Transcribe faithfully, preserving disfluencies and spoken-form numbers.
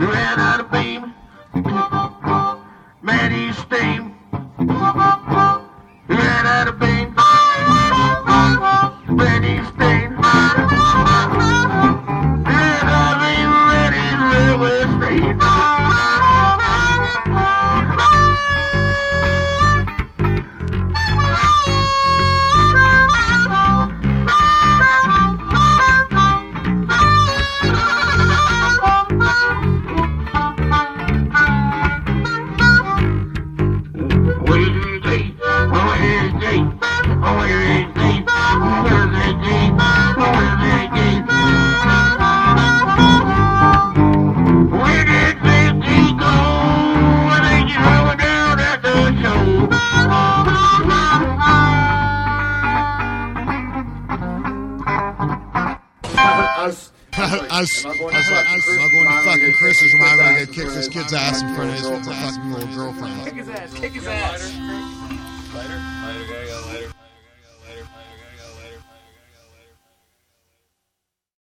ran out of beam. Man, he steam. Ran out of beam. Man, he steam. Ran out of beam. Ready to railway station. I was, I was, I was like, I'm going to fucking Chris's room. I'm going to kick this kid's ass in front of his fucking little girlfriend. Kick his ass, kick his ass.